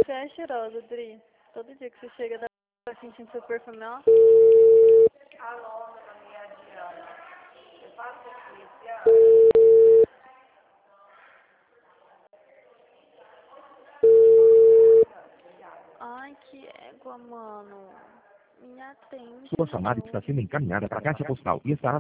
Você é cheirosa, Dri. Todo dia que você chega, tá sentindo seu perfume, ó. Alô, dona minha Diana. Eu faço aqui, Diana. Ai, que égua, mano. Me atende, Sua chamada meu. está sendo encaminhada para a caixa postal e estará